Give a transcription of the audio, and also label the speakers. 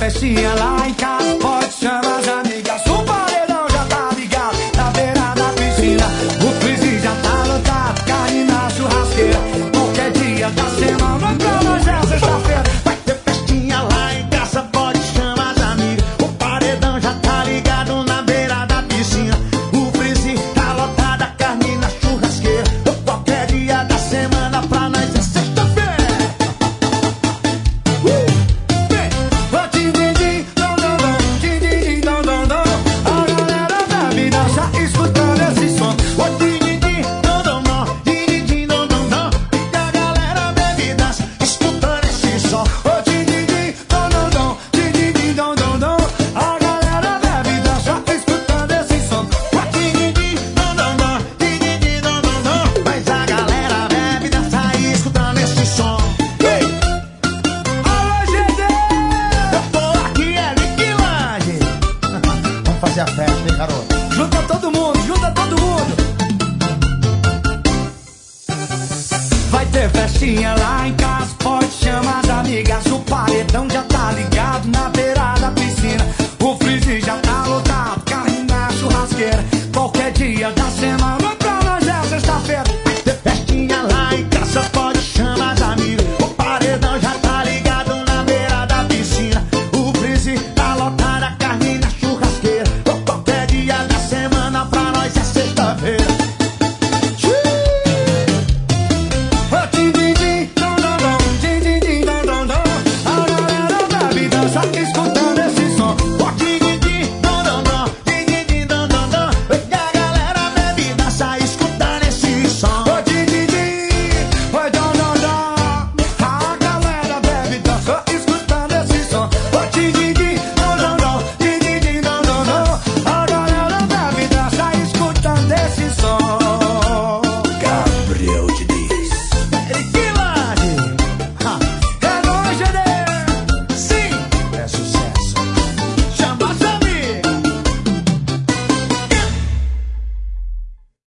Speaker 1: festinha lá em casa, pode chamar as amigas. O paredão já tá ligado na beira da piscina. O freezer já tá lotado, carne na churrasqueira. Qualquer dia da semana, pra nós é sexta-feira.
Speaker 2: Vai ter festinha lá em casa, pode chamar as amigas. O paredão já tá ligado na beira da piscina. O freezer tá lotado, a carne na churrasqueira. Qualquer dia da semana, pra nós é sexta-feira. Fazer a festa, hein, garoto?
Speaker 1: Junta todo mundo, junta todo mundo. Vai ter festinha lá em casa, pode chamar as amigas. O paredão já tá ligado na beira da piscina. O freezer já tá lotado, carne na churrasqueira. Qualquer dia